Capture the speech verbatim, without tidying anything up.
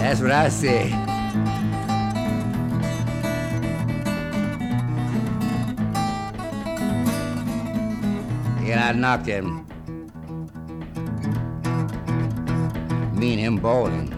That's what I say. And I knocked him. Me and him bowling.